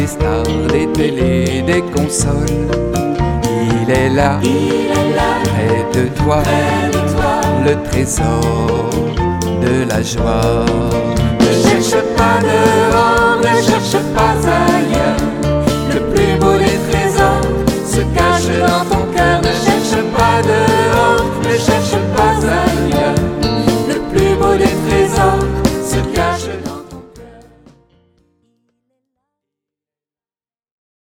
des stars, des télés, des consoles. Il est là, près de toi, le trésor de la joie. Ne cherche pas dehors, ne cherche pas ailleurs.